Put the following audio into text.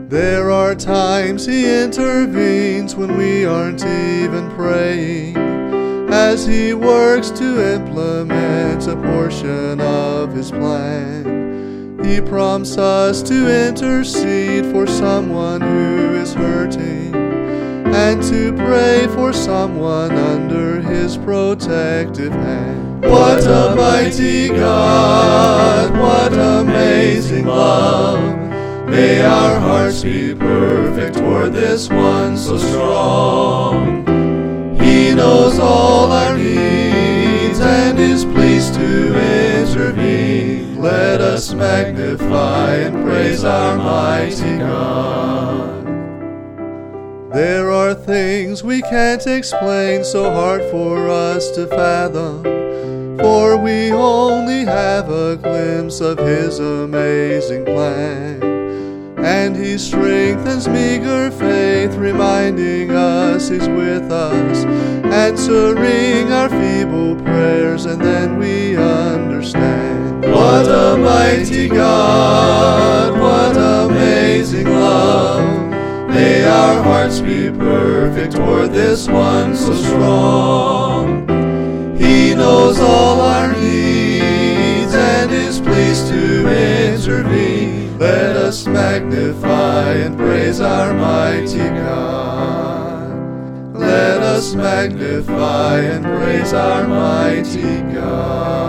There are times He intervenes when we aren't even praying, as He works to implement a portion of His plan. He prompts us to intercede for someone who is hurting, and to pray for someone under His protective hand. What a mighty God, what amazing love. May our hearts be perfect toward this one so strong. He knows all our needs and is pleased to intervene. Let us magnify and praise our mighty God. There are things we can't explain, so hard for us to fathom, for we only have a glimpse of His amazing plan. And He strengthens meager faith, reminding us He's with us, answering our feeble prayers, and then we understand. What a mighty God, what amazing love. May our hearts be perfect toward this one so strong. He knows all our needs and is pleased to intervene. Let us magnify and praise our mighty God. Let us magnify and praise our mighty God.